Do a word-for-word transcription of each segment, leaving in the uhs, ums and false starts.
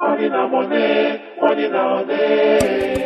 Money na money, money na money.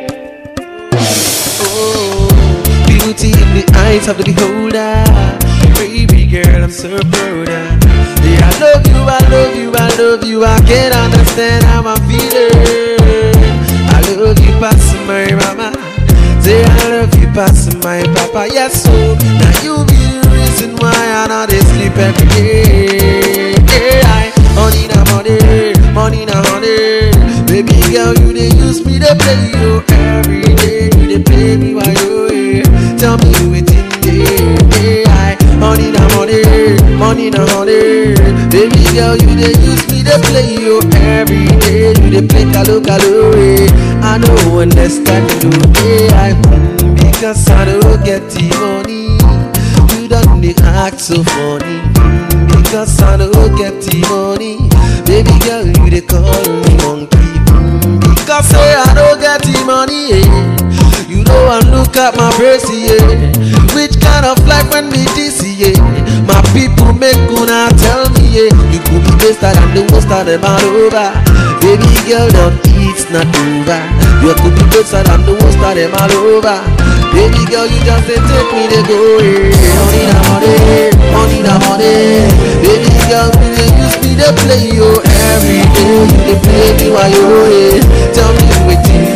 Oh, beauty in the eyes of the beholder. Baby girl, I'm so proud of. Yeah, I love you, I love you, I love you. I can't understand how I'm feeling. I love you past my mama. Say I love you past my papa. Yes, so now you be the reason why I not sleep every day. Yeah, I honey na money, money na honey. Baby girl, you they use me to play you every day. You they play me while you here. Tell me what's in there. Yeah, I honey na money, money na honey. Baby girl, you they use me to play you every day. You they play kalo kalo. I don't understand you. Yeah, I because I don't get the money. You don't need act so funny. Because I don't get the money. Baby girl, you they call me monkey. Because say I don't get the money, yeah. You know I look at my brace, yeah. Which kind of life when me this, yeah. My people make gonna tell me, yeah. You could be better than the most of them all over. Baby girl, don't it's not over. You could be better than the most of them all over. Baby girl, you just say take me to go, yeah. Money na money, money na money. Baby girl, you they use me to play you every day. You they play me while you're here. Tell me waiting,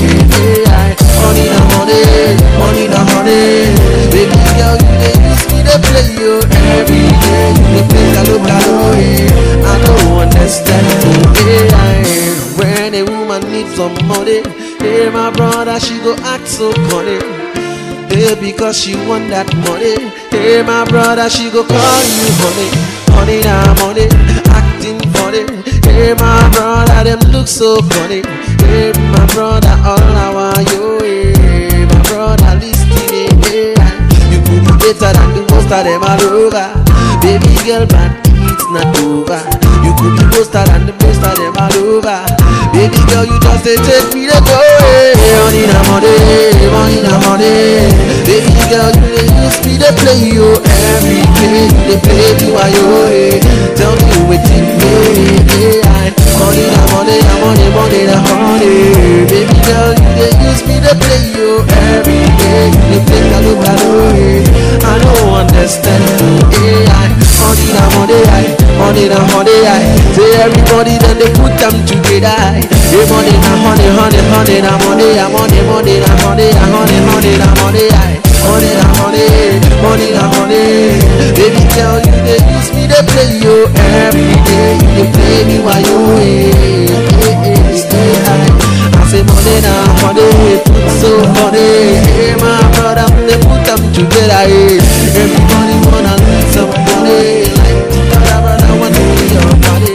yeah. Money na money, money na money. Baby girl, you they use me to play you every day. You they play kalo kalo, yeah. I don't understand you, yeah. When a woman needs some money, hey my brother, she go act so funny. Hey, because she want that money. Hey my brother, she go call you honey. Honey na money, acting funny. Hey my brother, them look so funny. Hey my brother, all I want you. Hey my brother, listen, hey, you could be better than the most of them all over. Baby girl, but it's not over. You could be better than the most of them all over. Baby girl, you just say take me to go. Hey, money na money, money na money. Baby girl, you they use me to play you every day. You they play me while you're here. Tell me what you need. Yeah, money na money, na money, money na money. Baby girl, you they use me to play you every day. You they play kalo kalo. I don't understand you. Yeah, money na money, money na money. Say everybody then they put them together. Hey, money na money, honey, honey na money, money, money na money, honey, money na money, money na money, money na money. Baby girl, you they use me to play you every day. You they play me while you here. I say money na money, put so money. Hey my brother, they put them together. Everybody wanna need some money, like the other brother want to be your body.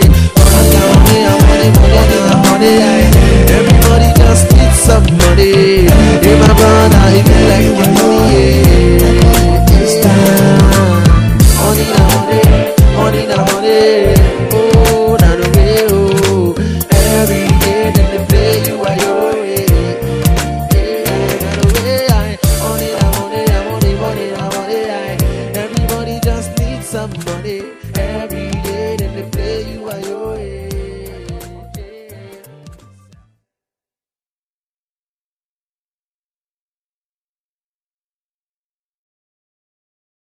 Everybody just needs some money. Hey my brother, if you like your money, yeah. It's time. Money na money, money na money. Oh, na no way, oh. Every day then they play you while you're away. Yeah, na no way. Money na money, money, money na money. Everybody just needs some money. Every